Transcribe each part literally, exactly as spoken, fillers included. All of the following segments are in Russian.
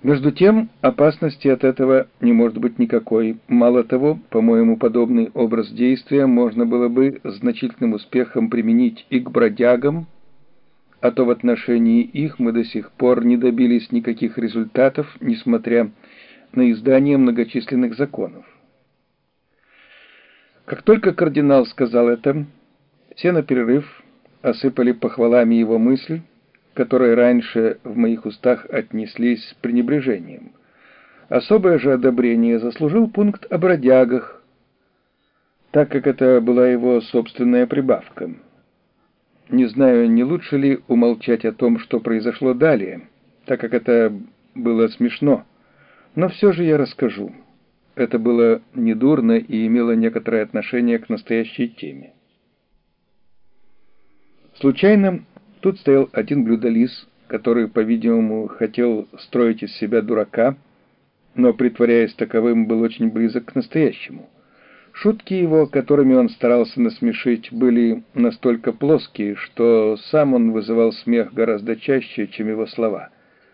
Между тем, опасности от этого не может быть никакой. Мало того, по-моему, подобный образ действия можно было бы с значительным успехом применить и к бродягам, а то в отношении их мы до сих пор не добились никаких результатов, несмотря на издание многочисленных законов. Как только кардинал сказал это, все наперерыв осыпали похвалами его мысль, которые раньше в моих устах отнеслись с пренебрежением. Особое же одобрение заслужил пункт о бродягах, так как это была его собственная прибавка. Не знаю, не лучше ли умолчать о том, что произошло далее, так как это было смешно, но все же я расскажу. Это было недурно и имело некоторое отношение к настоящей теме. Случайно тут стоял один блюдолиз, который, по-видимому, хотел строить из себя дурака, но, притворяясь таковым, был очень близок к настоящему. Шутки его, которыми он старался насмешить, были настолько плоские, что сам он вызывал смех гораздо чаще, чем его слова.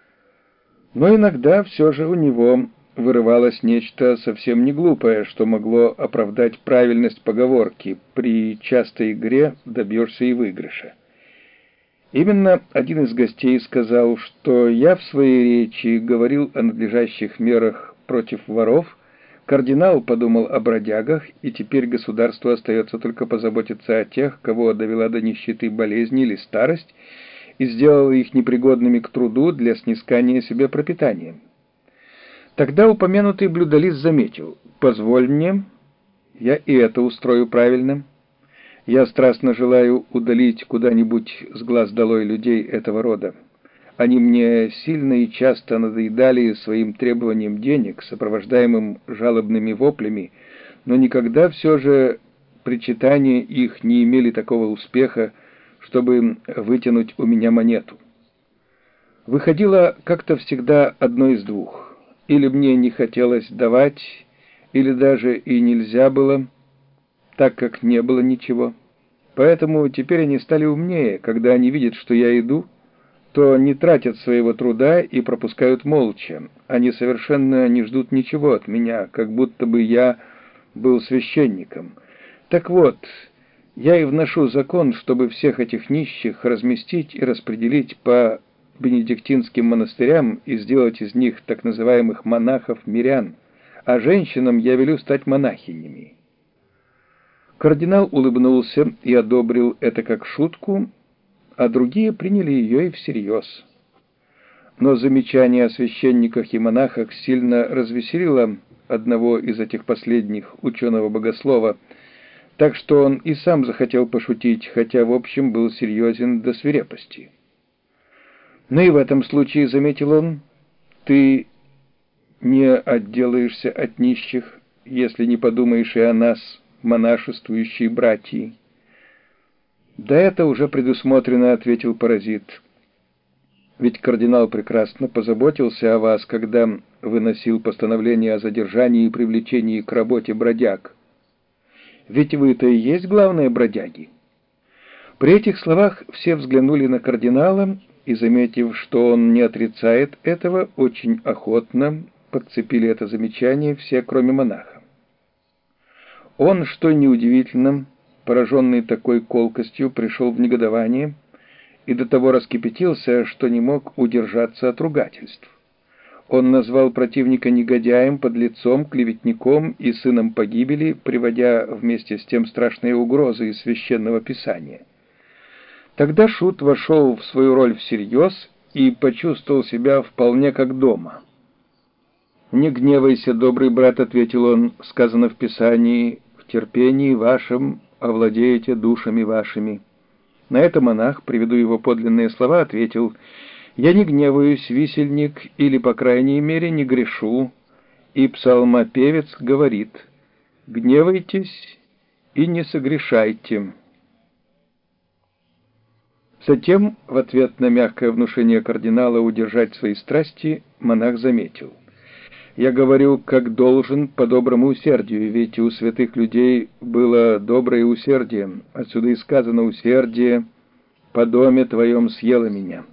Но иногда все же у него вырывалось нечто совсем не глупое, что могло оправдать правильность поговорки «при частой игре добьешься и выигрыша». Именно один из гостей сказал, что я в своей речи говорил о надлежащих мерах против воров, кардинал подумал о бродягах, и теперь государству остается только позаботиться о тех, кого довела до нищеты болезни или старость, и сделала их непригодными к труду для снискания себе пропитания. Тогда упомянутый блюдолиз заметил: «Позволь мне, я и это устрою правильно. Я страстно желаю удалить куда-нибудь с глаз долой людей этого рода. Они мне сильно и часто надоедали своим требованием денег, сопровождаемым жалобными воплями, но никогда все же причитания их не имели такого успеха, чтобы вытянуть у меня монету. Выходило как-то всегда одно из двух. Или мне не хотелось давать, или даже и нельзя было, так как не было ничего. Поэтому теперь они стали умнее. Когда они видят, что я иду, то не тратят своего труда и пропускают молча. Они совершенно не ждут ничего от меня, как будто бы я был священником. Так вот, я и вношу закон, чтобы всех этих нищих разместить и распределить по бенедиктинским монастырям и сделать из них так называемых монахов-мирян, а женщинам я велю стать монахинями». Кардинал улыбнулся и одобрил это как шутку, а другие приняли ее и всерьез. Но замечание о священниках и монахах сильно развеселило одного из этих последних, ученого-богослова, так что он и сам захотел пошутить, хотя в общем был серьезен до свирепости. «Но и в этом случае, — заметил он, — ты не отделаешься от нищих, если не подумаешь и о нас, монашествующие братья». «Да это уже предусмотрено, — ответил паразит. Ведь кардинал прекрасно позаботился о вас, когда выносил постановление о задержании и привлечении к работе бродяг. Ведь вы-то и есть главные бродяги». При этих словах все взглянули на кардинала и, заметив, что он не отрицает этого, очень охотно подцепили это замечание все, кроме монаха. Он, что неудивительно, пораженный такой колкостью, пришел в негодование и до того раскипятился, что не мог удержаться от ругательств. Он назвал противника негодяем, подлецом, клеветником и сыном погибели, приводя вместе с тем страшные угрозы из Священного Писания. Тогда шут вошел в свою роль всерьез и почувствовал себя вполне как дома. «Не гневайся, добрый брат, — ответил он, — сказано в Писании: в терпении вашем овладеете душами вашими». На это монах, приведу его подлинные слова, ответил: «Я не гневаюсь, висельник, или, по крайней мере, не грешу». И псалмопевец говорит: «Гневайтесь и не согрешайте». Затем, в ответ на мягкое внушение кардинала удержать свои страсти, монах заметил: «Я говорю, как должен, по доброму усердию, ведь у святых людей было доброе усердие. Отсюда и сказано: усердие по доме твоем съело меня».